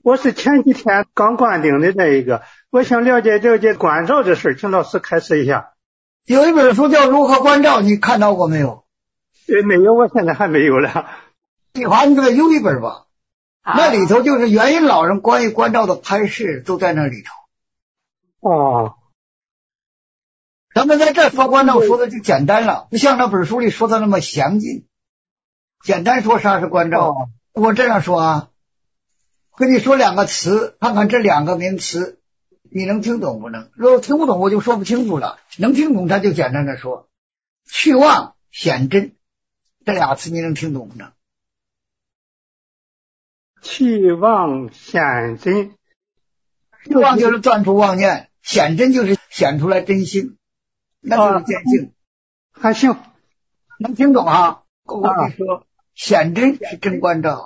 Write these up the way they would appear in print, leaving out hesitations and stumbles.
我是前几天刚关顶的这一个，我想了解关照的事，请老师开示一下。 有一本书叫《如何关照》，你看到过没有？ 没有，我现在还没有了。 丽华，你给他邮一本吧。那里头就是元音老人关于关照的开示都在那里头。 哦， 咱们在这说关照说的就简单了，不像那本书里说的那么详尽。简单说啥是关照，我这样说啊，跟你说两个词，看看这两个名词你能听懂不能？如果听不懂我就说不清楚了，能听懂他就简单的说。去妄显真，这俩词你能听懂不能？ 去妄显真， 去妄就是断除妄念，显真就是显出来真心，那就是见性。 还行， 能听懂啊？我跟你说，显真是真关照，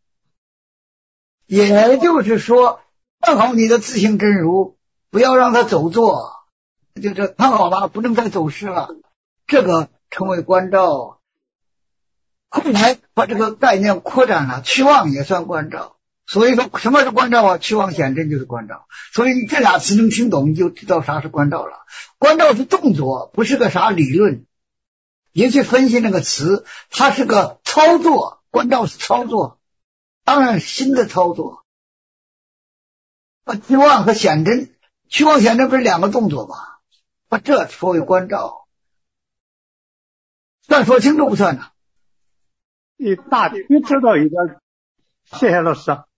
也就是说，看好你的自性真如，不要让它走错，就这看好了，不能再走失了，这个成为关照。后来把这个概念扩展了，去妄也算关照。所以说什么是关照啊？去妄显真就是关照。所以你这俩词能听懂，你就知道啥是关照了。关照是动作，不是个啥理论。别去分析那个词，它是个操作，关照是操作，当然新的操作。去妄和显真，去妄显真不是两个动作吗？把这说为关照，算说清楚不算呢？ 你大体知道一点，谢谢老师。